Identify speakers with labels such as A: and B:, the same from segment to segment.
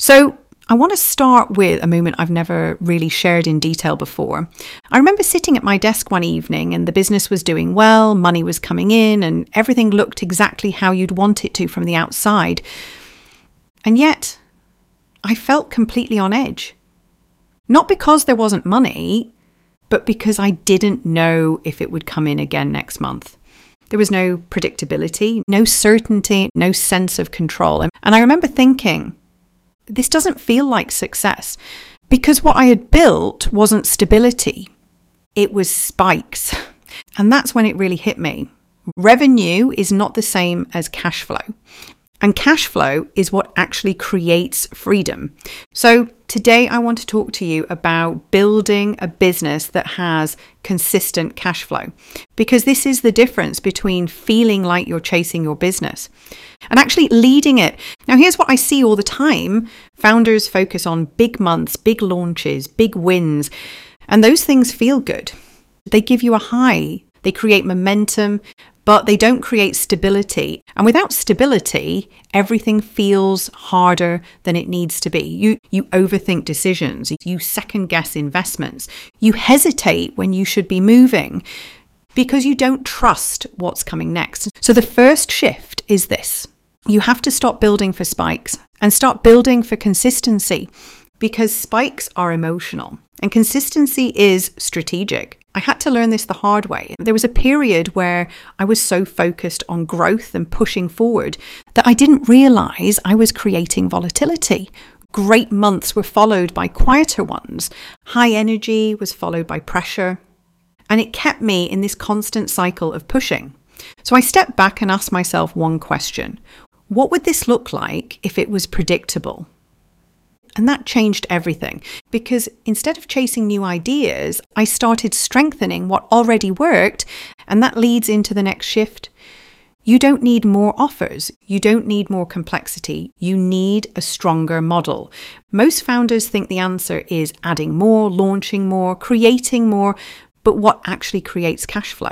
A: So I want to start with a moment I've never really shared in detail before. I remember sitting at my desk one evening and the business was doing well, money was coming in, and everything looked exactly how you'd want it to from the outside. And yet, I felt completely on edge. Not because there wasn't money, but because I didn't know if it would come in again next month. There was no predictability, no certainty, no sense of control. And I remember thinking, this doesn't feel like success, because what I had built wasn't stability. It was spikes. And that's when it really hit me. Revenue is not the same as cash flow. And cash flow is what actually creates freedom. So today I want to talk to you about building a business that has consistent cash flow, because this is the difference between feeling like you're chasing your business and actually leading it. Now, here's what I see all the time. Founders focus on big months, big launches, big wins, and those things feel good. They give you a high, they create momentum, but they don't create stability. And without stability, everything feels harder than it needs to be. You overthink decisions, you second guess investments, you hesitate when you should be moving because you don't trust what's coming next. So the first shift is this. You have to stop building for spikes and start building for consistency, because spikes are emotional and consistency is strategic. I had to learn this the hard way. There was a period where I was so focused on growth and pushing forward that I didn't realize I was creating volatility. Great months were followed by quieter ones. High energy was followed by pressure. And it kept me in this constant cycle of pushing. So I stepped back and asked myself one question. What would this look like if it was predictable? And that changed everything, because instead of chasing new ideas, I started strengthening what already worked, and that leads into the next shift. You don't need more offers. You don't need more complexity. You need a stronger model. Most founders think the answer is adding more, launching more, creating more, but what actually creates cash flow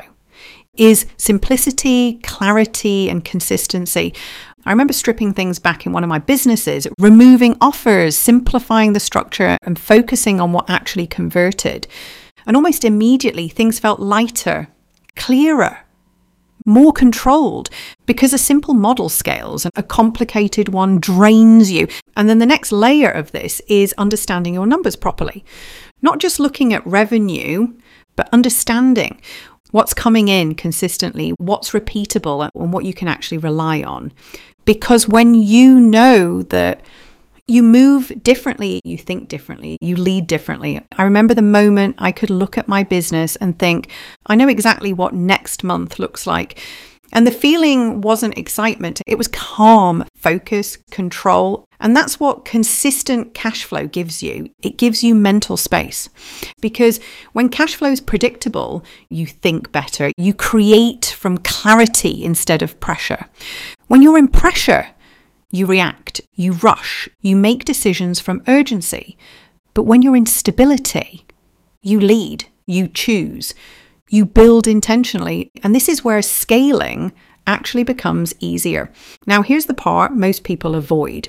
A: is simplicity, clarity, and consistency. I remember stripping things back in one of my businesses, removing offers, simplifying the structure, and focusing on what actually converted. And almost immediately, things felt lighter, clearer, more controlled, because a simple model scales and a complicated one drains you. And then the next layer of this is understanding your numbers properly. Not just looking at revenue, but understanding what's coming in consistently, what's repeatable, and what you can actually rely on. Because when you know that you move differently, you think differently, you lead differently. I remember the moment I could look at my business and think, I know exactly what next month looks like. And the feeling wasn't excitement, it was calm, focus, control. And that's what consistent cash flow gives you. It gives you mental space. Because when cash flow is predictable, you think better. You create from clarity instead of pressure. When you're in pressure, you react, you rush, you make decisions from urgency. But when you're in stability, you lead, you choose, you build intentionally. And this is where scaling actually becomes easier. Now, here's the part most people avoid.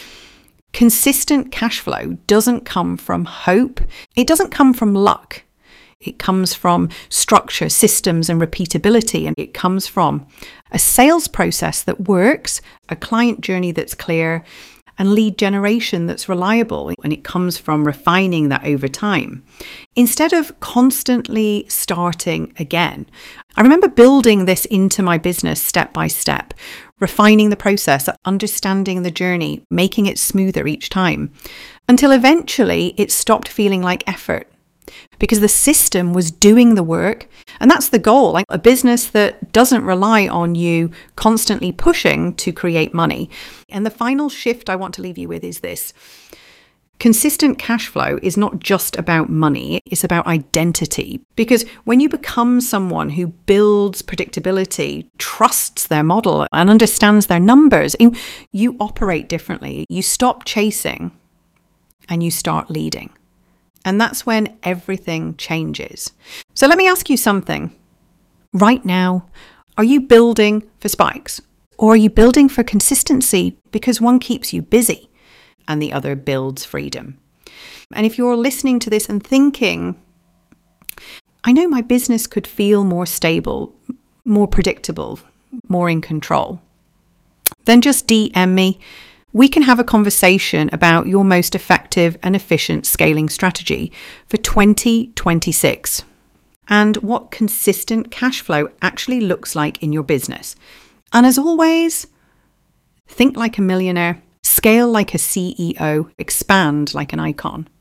A: Consistent cash flow doesn't come from hope. It doesn't come from luck. It comes from structure, systems, and repeatability. And it comes from a sales process that works, a client journey that's clear, and lead generation that's reliable. And it comes from refining that over time, instead of constantly starting again. I remember building this into my business step by step, refining the process, understanding the journey, making it smoother each time, until eventually it stopped feeling like effort, because the system was doing the work. And that's the goal, like a business that doesn't rely on you constantly pushing to create money. And the final shift I want to leave you with is this. Consistent cash flow is not just about money, it's about identity. Because when you become someone who builds predictability, trusts their model, and understands their numbers, you operate differently. You stop chasing and you start leading. And that's when everything changes. So let me ask you something. Right now, are you building for spikes? Or are you building for consistency because one keeps you busy? and the other builds freedom. And if you're listening to this and thinking, I know my business could feel more stable, more predictable, more in control, then just DM me. We can have a conversation about your most effective and efficient scaling strategy for 2026 and what consistent cash flow actually looks like in your business. And as always, think like a millionaire, scale like a CEO, expand like an icon.